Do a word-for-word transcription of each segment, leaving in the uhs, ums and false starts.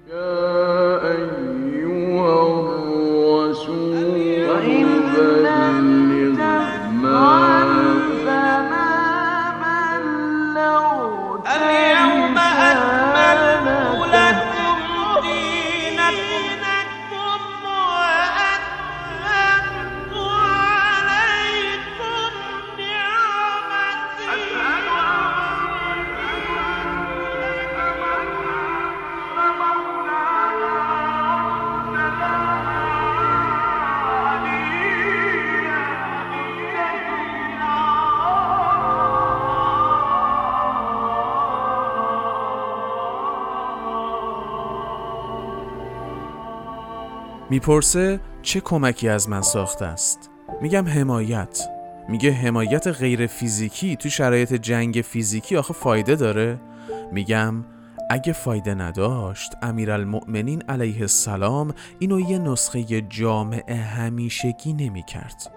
میپرسه چه کمکی از من ساخته است؟ میگم حمایت. میگه حمایت غیر فیزیکی تو شرایط جنگ فیزیکی آخه فایده داره؟ میگم اگه فایده نداشت امیرالمؤمنین علیه السلام اینو یه نسخه جامع همیشگی نمی کرد.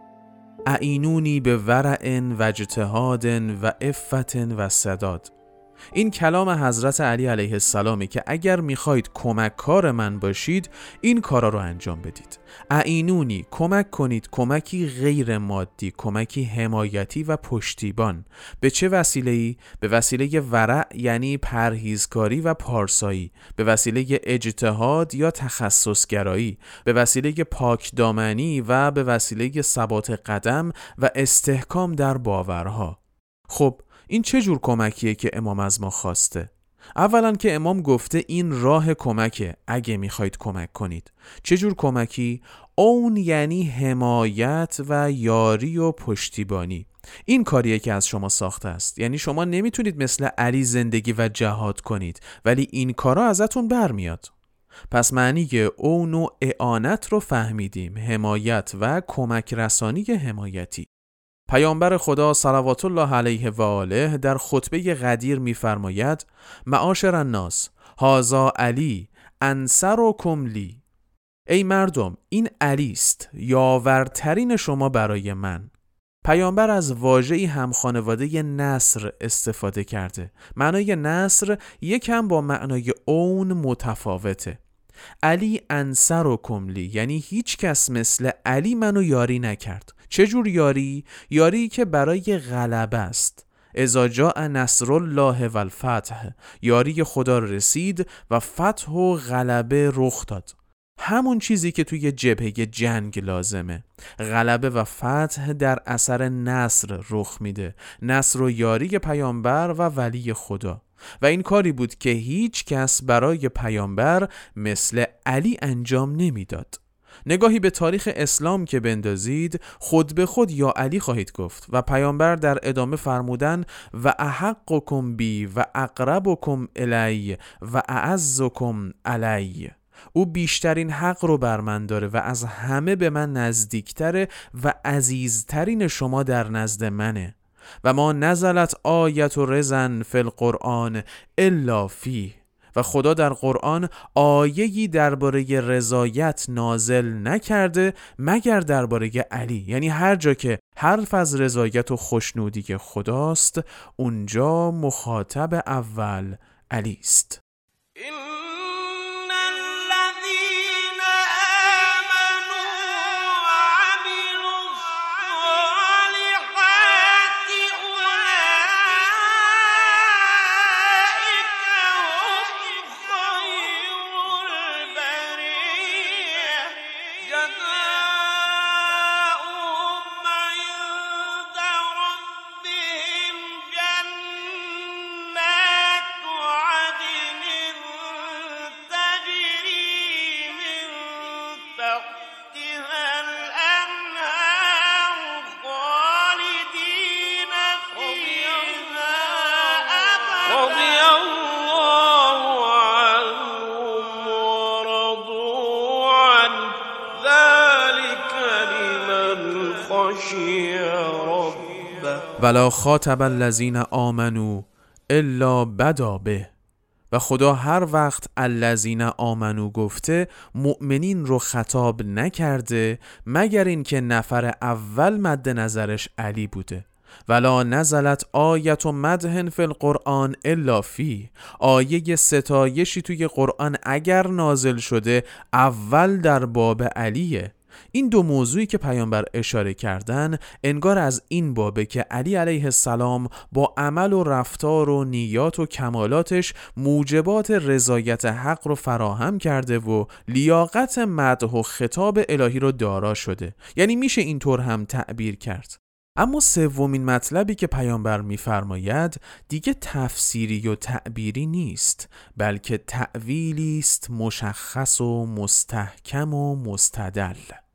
اعینونی به ورع و اجتهاد و عفت و سداد. این کلام حضرت علی علیه السلامی که اگر میخواید کمک کار من باشید این کارا رو انجام بدید. اعینونی، کمک کنید، کمکی غیر مادی، کمکی حمایتی و پشتیبان. به چه وسیله‌ای؟ به وسیله ورع یعنی پرهیزکاری و پارسایی، به وسیله اجتهاد یا تخصصگرایی، به وسیله پاکدامنی و به وسیله ثبات قدم و استحکام در باورها. خب این چه جور کمکیه که امام از ما خواسته؟ اولا که امام گفته این راه کمکه اگه میخواید کمک کنید. چه جور کمکی؟ اون یعنی حمایت و یاری و پشتیبانی. این کاریه که از شما ساخته است. یعنی شما نمیتونید مثل علی زندگی و جهاد کنید ولی این کارا ازتون برمیاد. پس معنی اون و اعانت رو فهمیدیم، حمایت و کمک رسانی حمایتی. پیامبر خدا صلوات الله علیه و آله در خطبه غدیر می‌فرماید معاشر الناس هذا علی انصرکم لی. ای مردم این علی است یاورترین شما برای من. پیامبر از واژه‌ای هم خانواده نصر استفاده کرده. معنای نصر یکم با معنای اون متفاوته. علی انصرکم لی یعنی هیچ کس مثل علی منو یاری نکرد. چه جور یاری؟ یاری که برای غلبه است. اذا جاء نصر الله و الفتح، یاری خدا رسید و فتح و غلبه رخ داد. همون چیزی که توی جبهه جنگ لازمه. غلبه و فتح در اثر نصر رخ میده. نصر و یاری پیامبر و ولی خدا. و این کاری بود که هیچ کس برای پیامبر مثل علی انجام نمیداد. نگاهی به تاریخ اسلام که بندازید خود به خود یا علی خواهید گفت و پیامبر در ادامه فرمودن و احقکم بی و اقربکم الی و اعزکم علی. او بیشترین حق رو بر من داره و از همه به من نزدیکتره و عزیزترین شما در نزد منه. و ما نزلت آیت و رزن فی القرآن الا فیه. و خدا در قرآن آیه‌ای درباره رضایت نازل نکرده مگر درباره علی. یعنی هر جا که حرف از رضایت و خوشنودی خداست اونجا مخاطب اول علی است. ولا خاطب الذین آمنوا الا بدا به. و خدا هر وقت الذین آمنو گفته مؤمنین رو خطاب نکرده مگر این که نفر اول مد نظرش علی بوده. ولا نزلت آیت و مدح فی القرآن الا فی. آیه ستایشی توی قرآن اگر نازل شده اول در باب علیه. این دو موضوعی که پیامبر اشاره کردن انگار از این بابه که علی علیه السلام با عمل و رفتار و نیات و کمالاتش موجبات رضایت حق رو فراهم کرده و لیاقت مدح و خطاب الهی رو دارا شده. یعنی میشه اینطور هم تعبیر کرد. اما سومین مطلبی که پیامبر می‌فرماید دیگه تفسیری و تعبیری نیست، بلکه تأویلی است مشخص و مستحکم و مستدل.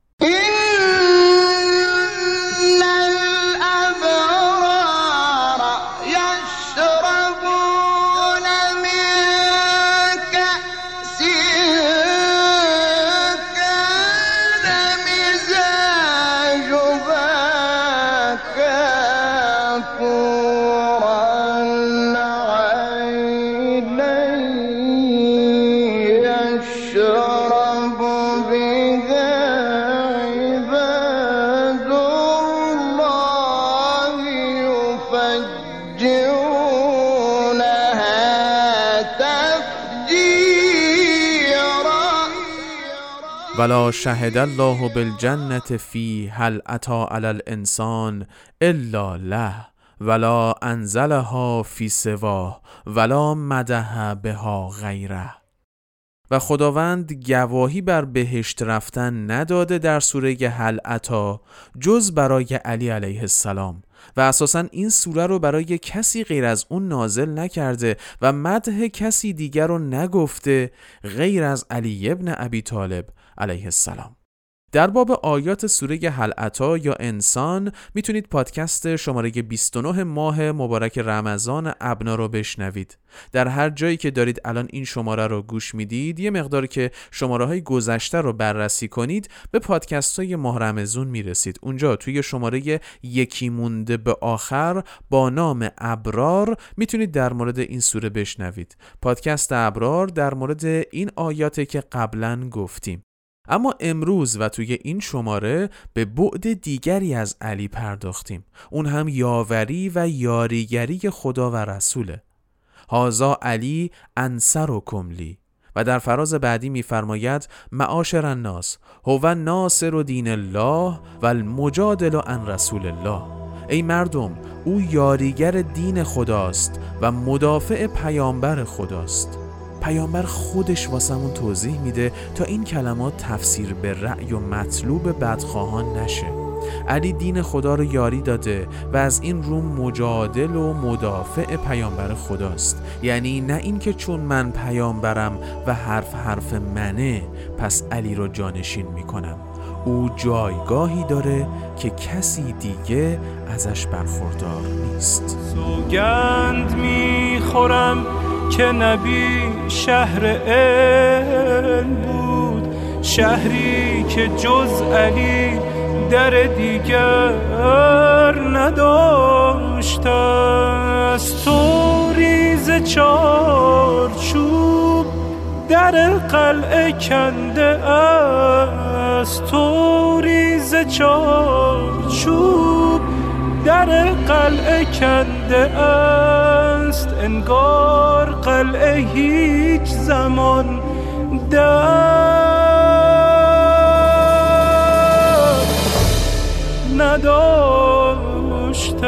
ولا شهد الله بالجنة فی هل اتی علی الانسان الا له ولا انزلها فی سواه ولا مدح بها غیره. و خداوند گواهی بر بهشت رفتن نداده در سوره هل اتی جز برای علی علیه السلام و اساساً این سوره رو برای کسی غیر از اون نازل نکرده و مدح کسی دیگر رو نگفته غیر از علی ابن ابی طالب علیه السلام. در باب آیات سوره هل اتی یا انسان میتونید پادکست شماره بیست و نه ماه مبارک رمضان ابنا رو بشنوید. در هر جایی که دارید الان این شماره رو گوش میدید یه مقدار که شماره های گذشته رو بررسی کنید به پادکست های ماه رمضان میرسید. اونجا توی شماره یکی مونده به آخر با نام ابرار میتونید در مورد این سوره بشنوید. پادکست ابرار در مورد این آیاته که قبلا گفتیم. اما امروز و توی این شماره به بعد دیگری از علی پرداختیم. اون هم یاوری و یاریگری خدا و رسوله. هازا علی انصرکم لی. و در فراز بعدی می‌فرماید معاشر الناس هو ناصر دین الله و المجادل عن رسول الله. ای مردم، او یاریگر دین خداست و مدافع پیامبر خداست. پیامبر خودش واسمون توضیح میده تا این کلمات تفسیر به رأی و مطلوب بدخواهان نشه. علی دین خدا رو یاری داده و از این رو مجادل و مدافع پیامبر خداست. یعنی نه این که چون من پیامبرم و حرف حرف منه پس علی رو جانشین میکنم. او جایگاهی داره که کسی دیگه ازش برخوردار نیست. سوگند میخورم که نبی شهر علم بود، شهری که جز علی در دیگر نداشت است. تو ریز چارچوب در قلعه کنده است، تو ریز چارچوب در قلعه کنده است. انگار قلعه هیچ زمان در نداشت.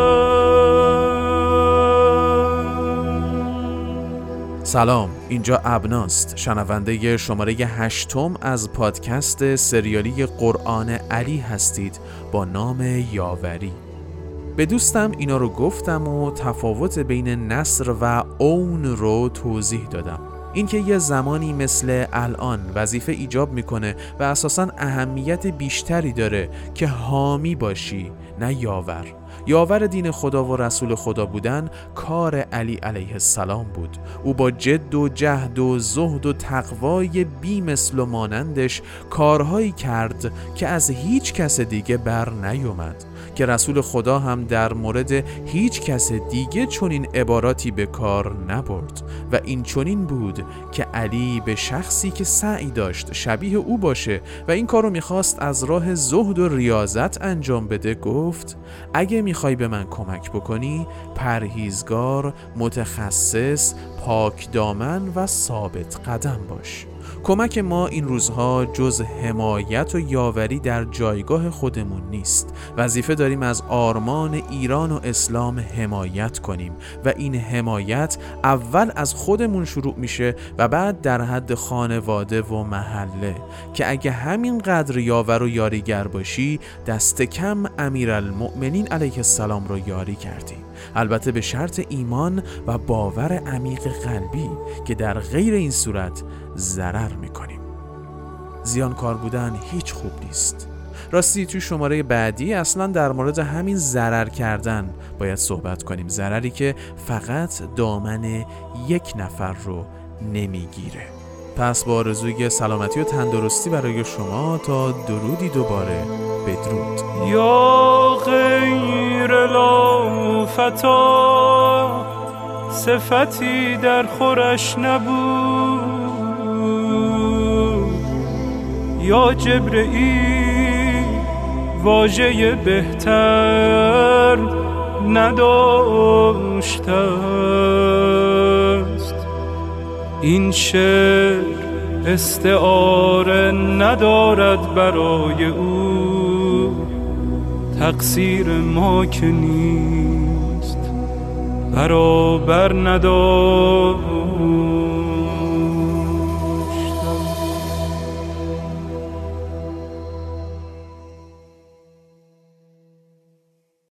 سلام، اینجا ابناست، شنونده شماره هشتم از پادکست سریالی قرآن علی هستید با نام یاوری. به دوستم اینا رو گفتم و تفاوت بین نصر و عون رو توضیح دادم. این که یه زمانی مثل الان وظیفه ایجاب میکنه و اساساً اهمیت بیشتری داره که حامی باشی نه یاور. یاور دین خدا و رسول خدا بودن کار علی علیه السلام بود. او با جد و جهد و زهد و تقوای بی مثل و مانندش کارهایی کرد که از هیچ کس دیگه بر نیومد. که رسول خدا هم در مورد هیچ کس دیگه چنین عباراتی به کار نبرد و این چنین بود که علی به شخصی که سعی داشت شبیه او باشه و این کارو میخواست از راه زهد و ریاضت انجام بده گفت اگه میخوای به من کمک بکنی پرهیزگار، متخصص، پاک دامن و ثابت قدم باش. کمک ما این روزها جز حمایت و یاوری در جایگاه خودمون نیست. وظیفه داریم از آرمان ایران و اسلام حمایت کنیم و این حمایت اول از خودمون شروع میشه و بعد در حد خانواده و محله که اگه همین قدر یاور و یاریگر باشی دست کم امیرالمؤمنین علیه السلام رو یاری کردی. البته به شرط ایمان و باور عمیق قلبی که در غیر این صورت ضرر میکنیم. زیانکار بودن هیچ خوب نیست. راستی تو شماره بعدی اصلا در مورد همین ضرر کردن باید صحبت کنیم، ضرری که فقط دامن یک نفر رو نمیگیره. پس با آرزوی سلامتی و تندرستی برای شما تا درودی دوباره بدرود. یا غیر لافتا صفتی در خورش نبود، یا جبرئیل واژه بهتر نداشته است. این شعر استعاره ندارد برای او، تقصیر ما که نیست برابر ندارد